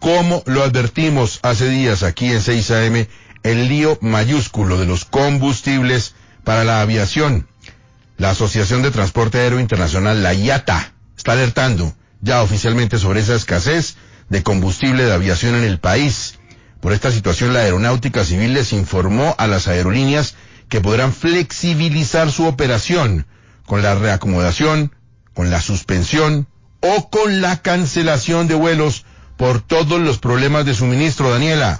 Como lo advertimos hace días aquí en 6 AM, el lío mayúsculo de los combustibles para la aviación. La Asociación de Transporte Aéreo Internacional, la IATA, está alertando ya oficialmente sobre esa escasez de combustible de aviación en el país. Por esta situación, la Aeronáutica Civil les informó a las aerolíneas que podrán flexibilizar su operación con la reacomodación, con la suspensión o con la cancelación de vuelos por todos los problemas de suministro. Daniela.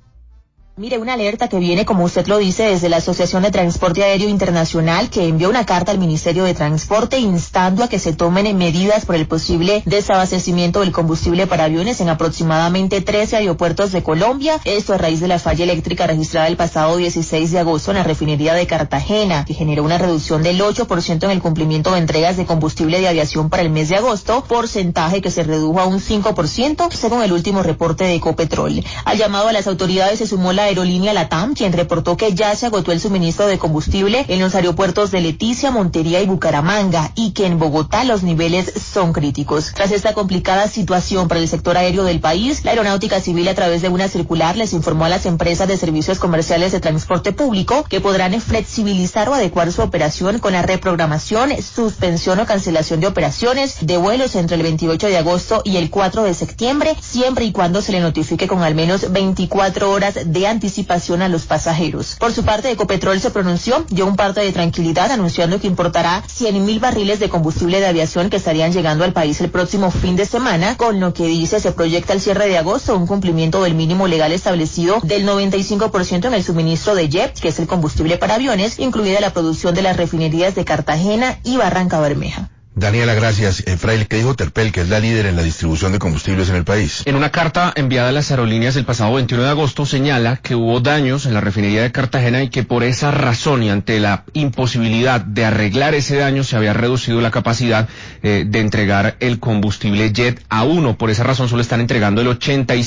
Mire, una alerta que viene, como usted lo dice, desde la Asociación de Transporte Aéreo Internacional, que envió una carta al Ministerio de Transporte instando a que se tomen medidas por el posible desabastecimiento del combustible para aviones en aproximadamente 13 aeropuertos de Colombia. Esto a raíz de la falla eléctrica registrada el pasado 16 de agosto en la refinería de Cartagena, que generó una reducción del 8% en el cumplimiento de entregas de combustible de aviación para el mes de agosto, porcentaje que se redujo a un 5% según el último reporte de Ecopetrol. Al llamado a las autoridades se sumó la aerolínea LATAM, quien reportó que ya se agotó el suministro de combustible en los aeropuertos de Leticia, Montería y Bucaramanga, y que en Bogotá los niveles son críticos. Tras esta complicada situación para el sector aéreo del país, la Aeronáutica Civil, a través de una circular, les informó a las empresas de servicios comerciales de transporte público que podrán flexibilizar o adecuar su operación con la reprogramación, suspensión o cancelación de operaciones de vuelos entre el 28 de agosto y el 4 de septiembre, siempre y cuando se le notifique con al menos 24 horas de anticipación a los pasajeros. Por su parte, Ecopetrol se pronunció, dio un parte de tranquilidad anunciando que importará 100.000 barriles de combustible de aviación que estarían llegando al país el próximo fin de semana, con lo que dice se proyecta el cierre de agosto un cumplimiento del mínimo legal establecido del 95% en el suministro de jet, que es el combustible para aviones, incluida la producción de las refinerías de Cartagena y Barranca Bermeja. Daniela, gracias. Fraile, ¿qué dijo Terpel, que es la líder en la distribución de combustibles en el país? En una carta enviada a las aerolíneas el pasado 21 de agosto señala que hubo daños en la refinería de Cartagena y que por esa razón y ante la imposibilidad de arreglar ese daño se había reducido la capacidad de entregar el combustible jet a uno. Por esa razón solo están entregando el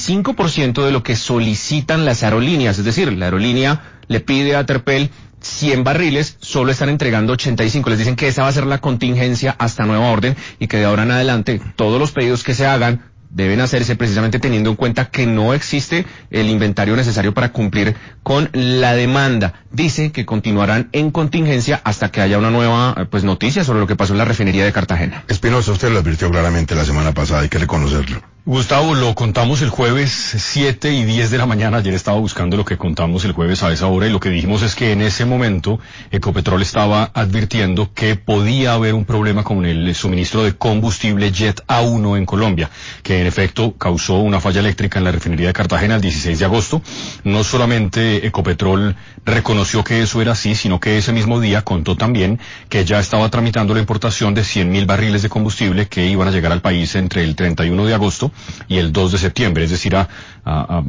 85% de lo que solicitan las aerolíneas. Es decir, la aerolínea le pide a Terpel 100 barriles, solo están entregando 85. Les dicen que esa va a ser la contingencia hasta nueva orden y que de ahora en adelante todos los pedidos que se hagan deben hacerse precisamente teniendo en cuenta que no existe el inventario necesario para cumplir con la demanda. Dice que continuarán en contingencia hasta que haya una nueva noticia sobre lo que pasó en la refinería de Cartagena. Espinosa, usted lo advirtió claramente la semana pasada, hay que reconocerlo. Gustavo, lo contamos el jueves 7 y 10 de la mañana. Ayer estaba buscando lo que contamos el jueves a esa hora y lo que dijimos es que en ese momento Ecopetrol estaba advirtiendo que podía haber un problema con el suministro de combustible Jet A1 en Colombia, que en efecto causó una falla eléctrica en la refinería de Cartagena el 16 de agosto. No solamente Ecopetrol reconoció que eso era así, sino que ese mismo día contó también que ya estaba tramitando la importación de 100.000 barriles de combustible que iban a llegar al país entre el 31 de agosto y el 2 de septiembre, es decir, a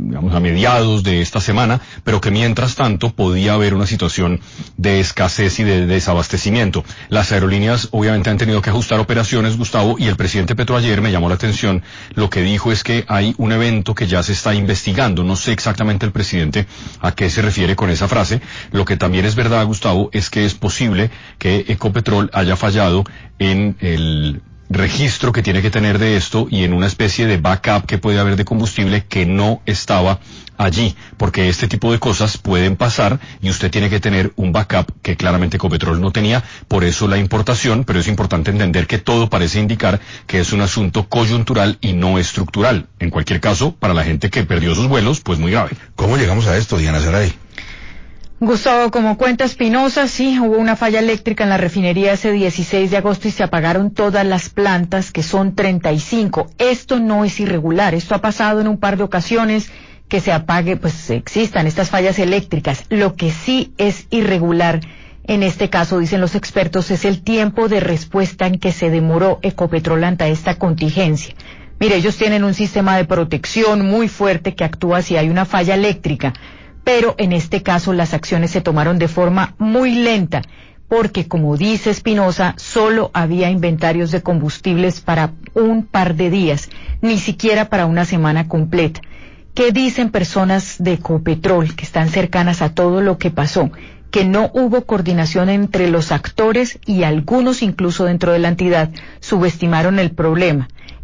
mediados de esta semana, pero que mientras tanto podía haber una situación de escasez y de desabastecimiento. Las aerolíneas obviamente han tenido que ajustar operaciones, Gustavo, y el presidente Petro ayer me llamó la atención, lo que dijo es que hay un evento que ya se está investigando. No sé exactamente el presidente a qué se refiere con esa frase. Lo que también es verdad, Gustavo, es que es posible que Ecopetrol haya fallado en el registro que tiene que tener de esto y en una especie de backup que puede haber de combustible que no estaba allí, porque este tipo de cosas pueden pasar y usted tiene que tener un backup que claramente Ecopetrol no tenía, por eso la importación, pero es importante entender que todo parece indicar que es un asunto coyuntural y no estructural. En cualquier caso, para la gente que perdió sus vuelos, pues muy grave. ¿Cómo llegamos a esto, Diana Saray? Gustavo, como cuenta Espinosa, sí, hubo una falla eléctrica en la refinería ese 16 de agosto y se apagaron todas las plantas, que son 35. Esto no es irregular, esto ha pasado en un par de ocasiones, que se apague, pues existan estas fallas eléctricas. Lo que sí es irregular en este caso, dicen los expertos, es el tiempo de respuesta en que se demoró Ecopetrol ante esta contingencia. Mire, ellos tienen un sistema de protección muy fuerte que actúa si hay una falla eléctrica, pero en este caso las acciones se tomaron de forma muy lenta, porque como dice Espinosa, solo había inventarios de combustibles para un par de días, ni siquiera para una semana completa. ¿Qué dicen personas de Ecopetrol que están cercanas a todo lo que pasó? Que no hubo coordinación entre los actores y algunos incluso dentro de la entidad subestimaron el problema.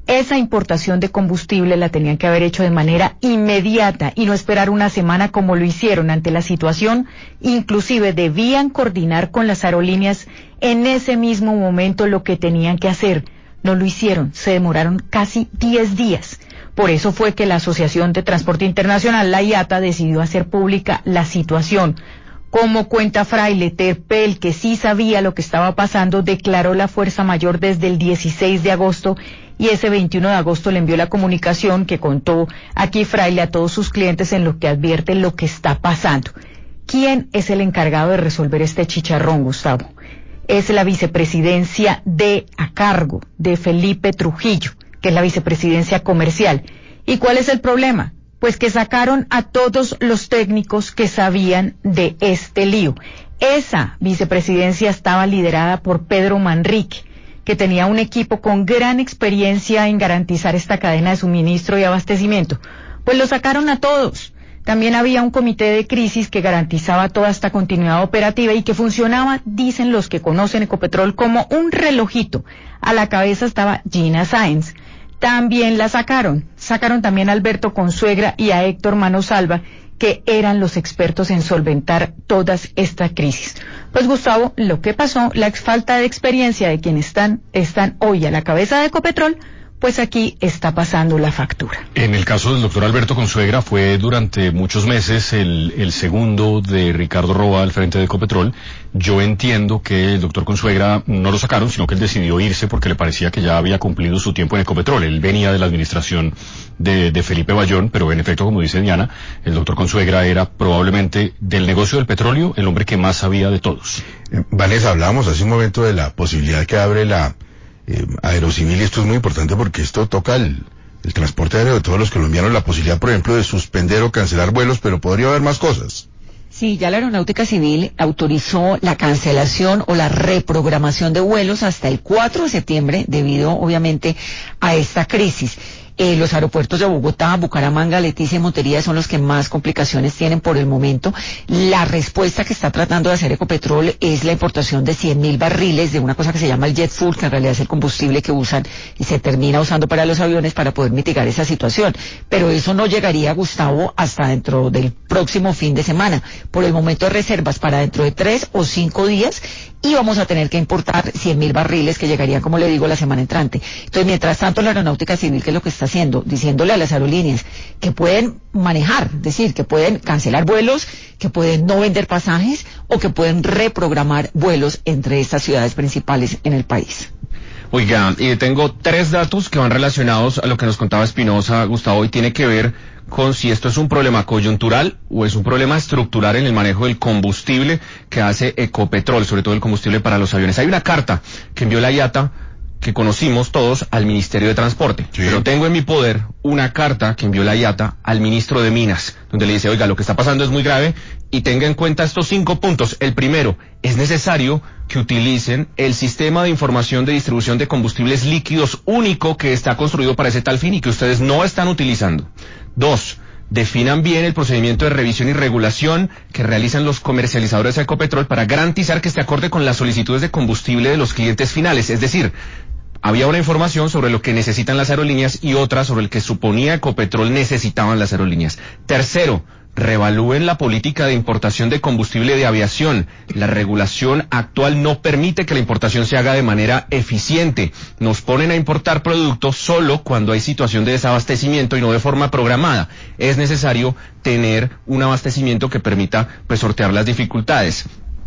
Esa importación de combustible la tenían que haber hecho de manera inmediata y no esperar una semana como lo hicieron ante la situación. Inclusive debían coordinar con las aerolíneas en ese mismo momento lo que tenían que hacer. No lo hicieron, se demoraron casi 10 días. Por eso fue que la Asociación de Transporte Internacional, la IATA, decidió hacer pública la situación. Como cuenta Fraile, Terpel, que sí sabía lo que estaba pasando, declaró la fuerza mayor desde el 16 de agosto y ese 21 de agosto le envió la comunicación que contó aquí Fraile a todos sus clientes en lo que advierte lo que está pasando. ¿Quién es el encargado de resolver este chicharrón, Gustavo? Es la vicepresidencia a cargo de Felipe Trujillo, que es la vicepresidencia comercial. ¿Y cuál es el problema? Pues que sacaron a todos los técnicos que sabían de este lío. Esa vicepresidencia estaba liderada por Pedro Manrique, que tenía un equipo con gran experiencia en garantizar esta cadena de suministro y abastecimiento. Pues lo sacaron a todos. También había un comité de crisis que garantizaba toda esta continuidad operativa y que funcionaba, dicen los que conocen Ecopetrol, como un relojito. A la cabeza estaba Gina Sáenz. También la sacaron también a Alberto Consuegra y a Héctor Manosalva, que eran los expertos en solventar todas estas crisis. Pues Gustavo, lo que pasó, la falta de experiencia de quienes están hoy a la cabeza de Ecopetrol, pues aquí está pasando la factura. En el caso del doctor Alberto Consuegra fue durante muchos meses el segundo de Ricardo Roa al frente de Ecopetrol. Yo entiendo que el doctor Consuegra no lo sacaron, sino que él decidió irse porque le parecía que ya había cumplido su tiempo en Ecopetrol. Él venía de la administración de Felipe Bayón, pero en efecto, como dice Diana, el doctor Consuegra era probablemente del negocio del petróleo el hombre que más sabía de todos. Vanessa, hablábamos hace un momento de la posibilidad que abre la Aerocivil, y esto es muy importante porque esto toca el transporte aéreo de todos los colombianos, la posibilidad, por ejemplo, de suspender o cancelar vuelos, pero podría haber más cosas. Sí, ya la Aeronáutica Civil autorizó la cancelación o la reprogramación de vuelos hasta el 4 de septiembre debido, obviamente, a esta crisis. Los aeropuertos de Bogotá, Bucaramanga, Leticia y Montería son los que más complicaciones tienen por el momento. La respuesta que está tratando de hacer Ecopetrol es la importación de 100.000 barriles de una cosa que se llama el jet fuel, que en realidad es el combustible que usan y se termina usando para los aviones para poder mitigar esa situación. Pero eso no llegaría, Gustavo, hasta dentro del próximo fin de semana. Por el momento hay reservas para dentro de 3 o 5 días y vamos a tener que importar 100.000 barriles que llegarían, como le digo, la semana entrante. Entonces, mientras tanto, la Aeronáutica Civil, ¿qué es lo que está haciendo? Diciéndole a las aerolíneas que pueden manejar, es decir, que pueden cancelar vuelos, que pueden no vender pasajes o que pueden reprogramar vuelos entre estas ciudades principales en el país. Oiga, tengo 3 datos que van relacionados a lo que nos contaba Espinosa, Gustavo, y tiene que ver con si esto es un problema coyuntural o es un problema estructural en el manejo del combustible que hace Ecopetrol, sobre todo el combustible para los aviones. Hay una carta que envió la IATA, que conocimos todos, al Ministerio de Transporte. Sí. Pero tengo en mi poder una carta que envió la IATA al ministro de Minas, donde le dice, oiga, lo que está pasando es muy grave y tenga en cuenta estos 5 puntos. El primero, es necesario que utilicen el sistema de información de distribución de combustibles líquidos único que está construido para ese tal fin y que ustedes no están utilizando. 2, definan bien el procedimiento de revisión y regulación que realizan los comercializadores de Ecopetrol para garantizar que esté acorde con las solicitudes de combustible de los clientes finales. Es decir, había una información sobre lo que necesitan las aerolíneas y otra sobre el que suponía Ecopetrol necesitaban las aerolíneas. Tercero, reevalúen la política de importación de combustible de aviación. La regulación actual no permite que la importación se haga de manera eficiente. Nos ponen a importar productos solo cuando hay situación de desabastecimiento y no de forma programada. Es necesario tener un abastecimiento que permita sortear las dificultades.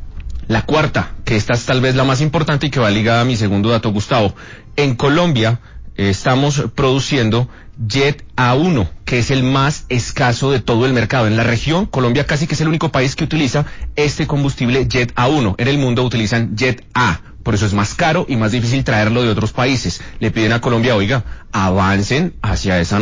La cuarta, que esta es tal vez la más importante y que va ligada a mi segundo dato, Gustavo. En Colombia estamos produciendo Jet A1, que es el más escaso de todo el mercado. En la región, Colombia casi que es el único país que utiliza este combustible Jet A1. En el mundo utilizan Jet A. Por eso es más caro y más difícil traerlo de otros países. Le piden a Colombia, oiga, avancen hacia ese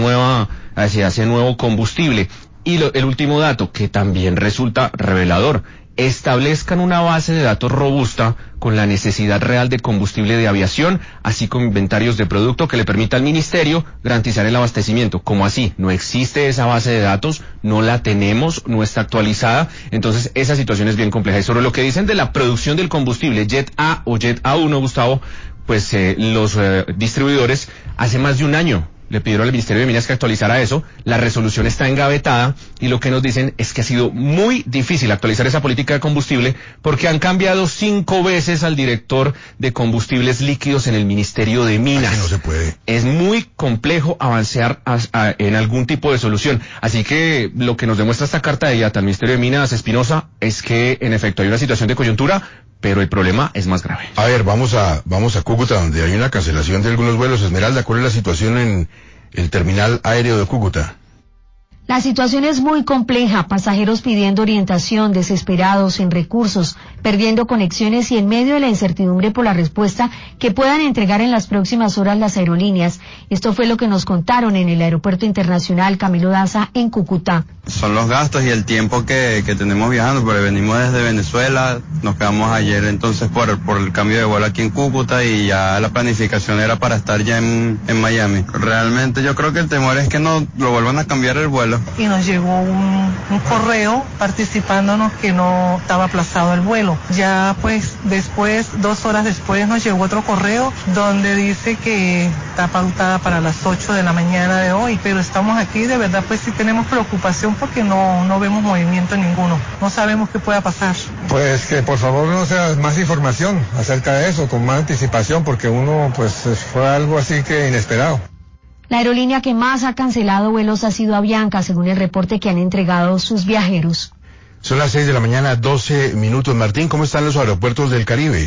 nuevo combustible. Y el último dato, que también resulta revelador, establezcan una base de datos robusta con la necesidad real de combustible de aviación, así como inventarios de producto que le permita al ministerio garantizar el abastecimiento. ¿Cómo así? No existe esa base de datos, no la tenemos, no está actualizada, entonces esa situación es bien compleja. Y sobre lo que dicen de la producción del combustible Jet A o Jet A1, Gustavo, pues los distribuidores Hace más de un año le pidieron al Ministerio de Minas que actualizara eso, la resolución está engavetada y lo que nos dicen es que ha sido muy difícil actualizar esa política de combustible porque han cambiado 5 veces al director de combustibles líquidos en el Ministerio de Minas. Así no se puede. Es muy complejo avanzar en algún tipo de solución. Así que lo que nos demuestra esta carta de IATA al Ministerio de Minas, Espinosa, es que en efecto hay una situación de coyuntura, pero el problema es más grave. A ver, vamos a Cúcuta, donde hay una cancelación de algunos vuelos. Esmeralda, ¿cuál es la situación en el terminal aéreo de Cúcuta? La situación es muy compleja, pasajeros pidiendo orientación, desesperados, sin recursos, perdiendo conexiones y en medio de la incertidumbre por la respuesta que puedan entregar en las próximas horas las aerolíneas. Esto fue lo que nos contaron en el Aeropuerto Internacional Camilo Daza en Cúcuta. Son los gastos y el tiempo que tenemos viajando, porque venimos desde Venezuela, nos quedamos ayer entonces por el cambio de vuelo aquí en Cúcuta y ya la planificación era para estar ya en Miami. Realmente yo creo que el temor es que no lo vuelvan a cambiar el vuelo. Y nos llegó un correo participándonos que no estaba aplazado el vuelo. Ya pues después, 2 horas después, nos llegó otro correo donde dice que está pautada para las 8 de la mañana de hoy, pero estamos aquí, de verdad pues sí tenemos preocupación porque no vemos movimiento ninguno, no sabemos qué pueda pasar. Pues que por favor no sea más información acerca de eso, con más anticipación, porque uno pues fue algo así que inesperado. La aerolínea que más ha cancelado vuelos ha sido Avianca, según el reporte que han entregado sus viajeros. Son las 6 de la mañana, 12 minutos. Martín, ¿cómo están los aeropuertos del Caribe?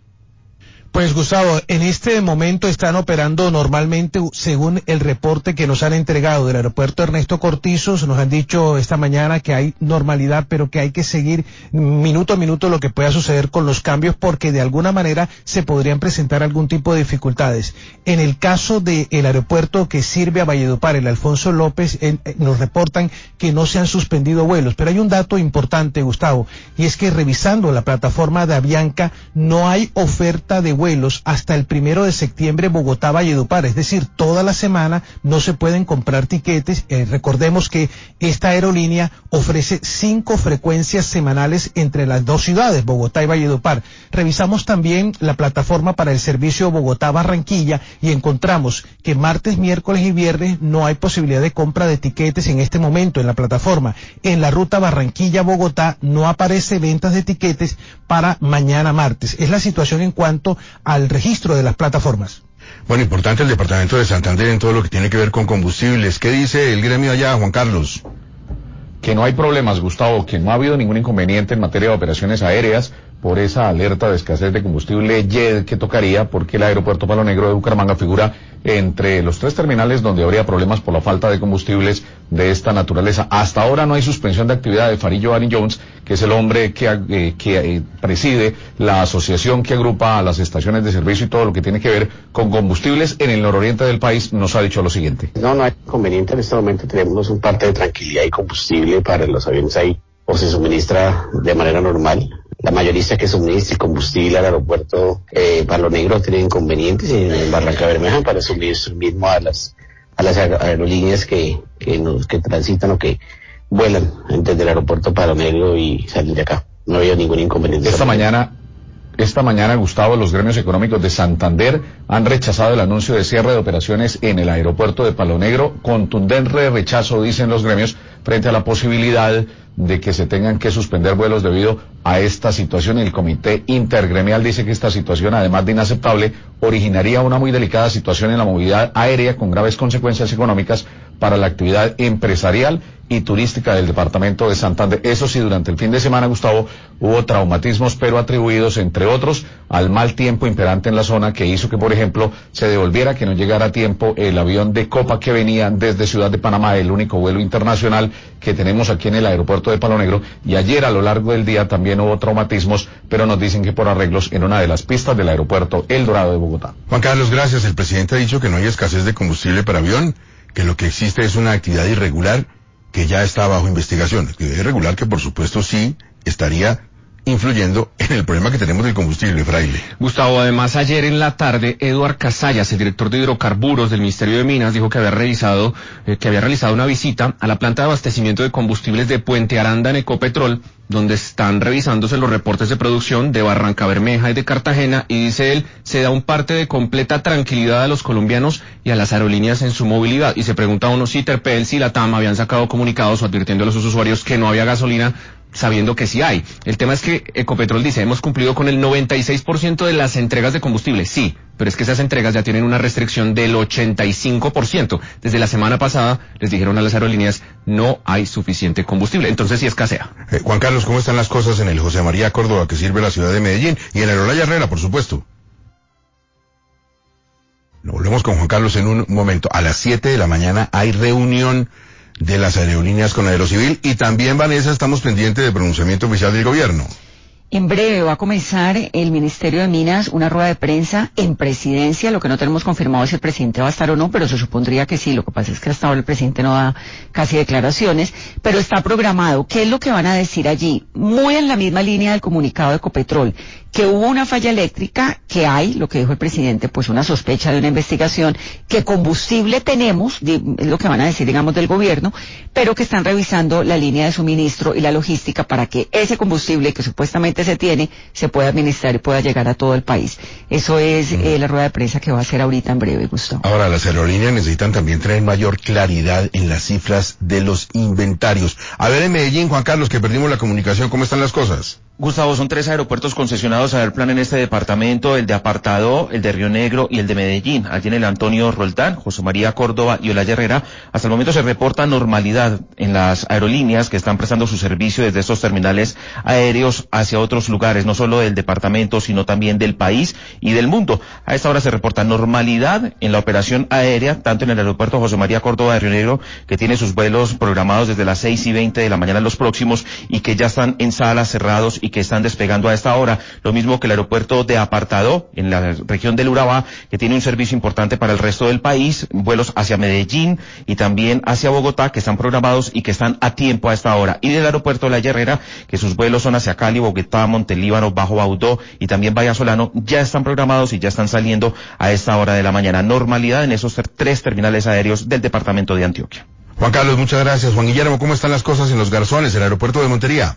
Pues Gustavo, en este momento están operando normalmente según el reporte que nos han entregado del aeropuerto Ernesto Cortizos. Nos han dicho esta mañana que hay normalidad, pero que hay que seguir minuto a minuto lo que pueda suceder con los cambios porque de alguna manera se podrían presentar algún tipo de dificultades. En el caso del aeropuerto que sirve a Valledupar, el Alfonso López, nos reportan que no se han suspendido vuelos, pero hay un dato importante, Gustavo, y es que revisando la plataforma de Avianca no hay oferta de vuelos hasta el 1 de septiembre Bogotá-Valledupar, es decir, toda la semana no se pueden comprar tiquetes. Recordemos que esta aerolínea ofrece 5 frecuencias semanales entre las dos ciudades, Bogotá y Valledupar. Revisamos también la plataforma para el servicio Bogotá-Barranquilla y encontramos que martes, miércoles y viernes no hay posibilidad de compra de tiquetes en este momento en la plataforma. En la ruta Barranquilla-Bogotá no aparece ventas de tiquetes para mañana martes. Es la situación en cuanto al registro de las plataformas. Bueno, importante el departamento de Santander en todo lo que tiene que ver con combustibles. ¿Qué dice el gremio allá, Juan Carlos? Que no hay problemas, Gustavo, que no ha habido ningún inconveniente en materia de operaciones aéreas por esa alerta de escasez de combustible jet que tocaría, porque el aeropuerto Palo Negro de Bucaramanga figura entre los 3 terminales donde habría problemas por la falta de combustibles de esta naturaleza. Hasta ahora no hay suspensión de actividad de Farillo Ari Jones, que es el hombre que preside la asociación que agrupa a las estaciones de servicio y todo lo que tiene que ver con combustibles en el nororiente del país. Nos ha dicho lo siguiente. No hay inconveniente en este momento, tenemos un parte de tranquilidad y combustible para los aviones ahí, o se suministra de manera normal. La mayorista que suministra combustible al aeropuerto Palo Negro tiene inconvenientes y en Barranca Bermeja para suministrar mismo a las aerolíneas que transitan o que vuelan desde el aeropuerto Palo Negro y salen de acá. No había ningún inconveniente. Esta mañana, Gustavo, los gremios económicos de Santander han rechazado el anuncio de cierre de operaciones en el aeropuerto de Palo Negro. Contundente rechazo, dicen los gremios, frente a la posibilidad de que se tengan que suspender vuelos debido a esta situación. El comité intergremial dice que esta situación, además de inaceptable, originaría una muy delicada situación en la movilidad aérea con graves consecuencias económicas para la actividad empresarial y turística del departamento de Santander. Eso sí, durante el fin de semana, Gustavo, hubo traumatismos, pero atribuidos, entre otros, al mal tiempo imperante en la zona, que hizo que, por ejemplo, se devolviera, que no llegara a tiempo el avión de Copa que venía desde Ciudad de Panamá, el único vuelo internacional que tenemos aquí en el aeropuerto de Palo Negro. Y ayer, a lo largo del día, también hubo traumatismos, pero nos dicen que por arreglos en una de las pistas del aeropuerto El Dorado de Bogotá. Juan Carlos, gracias. El presidente ha dicho que no hay escasez de combustible para avión, que lo que existe es una actividad irregular que ya está bajo investigación. Actividad irregular que por supuesto sí estaría influyendo en el problema que tenemos del combustible, Fraile. Gustavo, además ayer en la tarde, Eduard Casallas, el director de hidrocarburos del Ministerio de Minas, dijo que había realizado una visita a la planta de abastecimiento de combustibles de Puente Aranda en Ecopetrol, donde están revisándose los reportes de producción de Barranca Bermeja y de Cartagena, y dice él, se da un parte de completa tranquilidad a los colombianos y a las aerolíneas en su movilidad. Y se pregunta uno si Terpels y Latam habían sacado comunicados advirtiendo a sus usuarios que no había gasolina, sabiendo que sí hay. El tema es que Ecopetrol dice, hemos cumplido con el 96% de las entregas de combustible. Sí, pero es que esas entregas ya tienen una restricción del 85%. Desde la semana pasada les dijeron a las aerolíneas, no hay suficiente combustible. Entonces sí escasea. Juan Carlos, ¿cómo están las cosas en el José María Córdoba, que sirve la ciudad de Medellín, y en el Olaya Herrera, por supuesto? Nos volvemos con Juan Carlos en un momento. A las 7 de la mañana hay reunión de las aerolíneas con Aerocivil, y también, Vanessa, estamos pendientes del pronunciamiento oficial del gobierno. En breve va a comenzar el Ministerio de Minas una rueda de prensa en presidencia. Lo que no tenemos confirmado es si el presidente va a estar o no, pero se supondría que sí. Lo que pasa es que hasta ahora el presidente no da casi declaraciones, pero está programado. ¿Qué es lo que van a decir allí? Muy en la misma línea del comunicado de Ecopetrol, que hubo una falla eléctrica, que hay, lo que dijo el presidente, pues una sospecha de una investigación, que combustible tenemos, es lo que van a decir, digamos, del gobierno, pero que están revisando la línea de suministro y la logística para que ese combustible que supuestamente se tiene, se pueda administrar y pueda llegar a todo el país. Eso es la rueda de prensa que va a hacer ahorita en breve, Gustavo. Ahora, las aerolíneas necesitan también tener mayor claridad en las cifras de los inventarios. A ver, en Medellín, Juan Carlos, que perdimos la comunicación, ¿cómo están las cosas? Gustavo, son 3 aeropuertos concesionados a Aerplan en este departamento, el de Apartadó, el de Río Negro y el de Medellín. Allí en el Antonio Roldán, José María Córdoba y Olaya Herrera, hasta el momento se reporta normalidad en las aerolíneas que están prestando su servicio desde estos terminales aéreos hacia otros lugares, no solo del departamento, sino también del país y del mundo. A esta hora se reporta normalidad en la operación aérea, tanto en el aeropuerto José María Córdoba de Río Negro, que tiene sus vuelos programados desde las 6:20 de la mañana los próximos, y que ya están en salas cerrados y que están despegando a esta hora. Lo mismo que el aeropuerto de Apartadó, en la región del Urabá, que tiene un servicio importante para el resto del país, vuelos hacia Medellín y también hacia Bogotá, que están programados y que están a tiempo a esta hora. Y del aeropuerto de La Herrera, que sus vuelos son hacia Cali, Bogotá, Montelíbano, Bajo Baudó y también Vallasolano, ya están programados y ya están saliendo a esta hora de la mañana. Normalidad en esos 3 terminales aéreos del departamento de Antioquia. Juan Carlos, muchas gracias. Juan Guillermo, ¿cómo están las cosas en Los Garzones, el aeropuerto de Montería?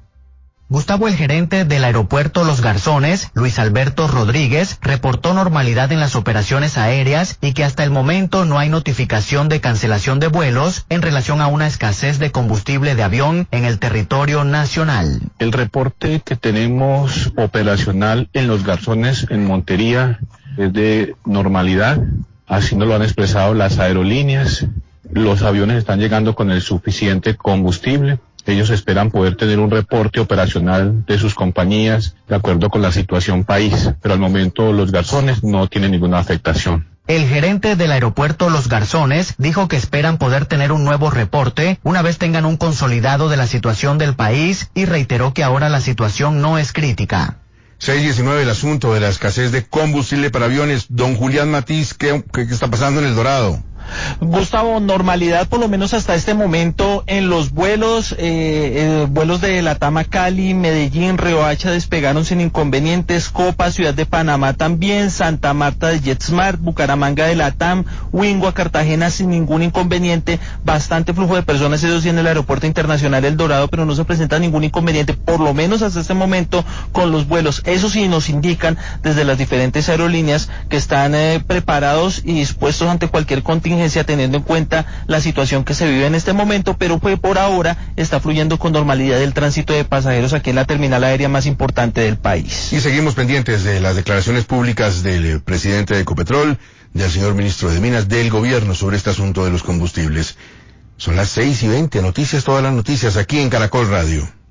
Gustavo, el gerente del aeropuerto Los Garzones, Luis Alberto Rodríguez, reportó normalidad en las operaciones aéreas y que hasta el momento no hay notificación de cancelación de vuelos en relación a una escasez de combustible de avión en el territorio nacional. El reporte que tenemos operacional en Los Garzones, en Montería, es de normalidad, así nos lo han expresado las aerolíneas. Los aviones están llegando con el suficiente combustible. Ellos esperan poder tener un reporte operacional de sus compañías de acuerdo con la situación país, pero al momento Los Garzones no tienen ninguna afectación. El gerente del aeropuerto Los Garzones dijo que esperan poder tener un nuevo reporte una vez tengan un consolidado de la situación del país, y reiteró que ahora la situación no es crítica. 6:19, el asunto de la escasez de combustible para aviones. Don Julián Matiz, ¿qué está pasando en El Dorado? Gustavo, normalidad por lo menos hasta este momento en los vuelos, vuelos de Latam a Cali, Medellín, Riohacha despegaron sin inconvenientes, Copa, Ciudad de Panamá también, Santa Marta de JetSmart, Bucaramanga de Latam, Wingo a Cartagena sin ningún inconveniente, bastante flujo de personas, eso sí, en el aeropuerto internacional El Dorado, pero no se presenta ningún inconveniente, por lo menos hasta este momento con los vuelos. Eso sí, nos indican desde las diferentes aerolíneas que están preparados y dispuestos ante cualquier contingencia, teniendo en cuenta la situación que se vive en este momento, pero pues por ahora está fluyendo con normalidad el tránsito de pasajeros aquí en la terminal aérea más importante del país. Y seguimos pendientes de las declaraciones públicas del presidente de Ecopetrol, del señor ministro de Minas, del gobierno sobre este asunto de los combustibles. Son las 6:20, noticias, todas las noticias aquí en Caracol Radio.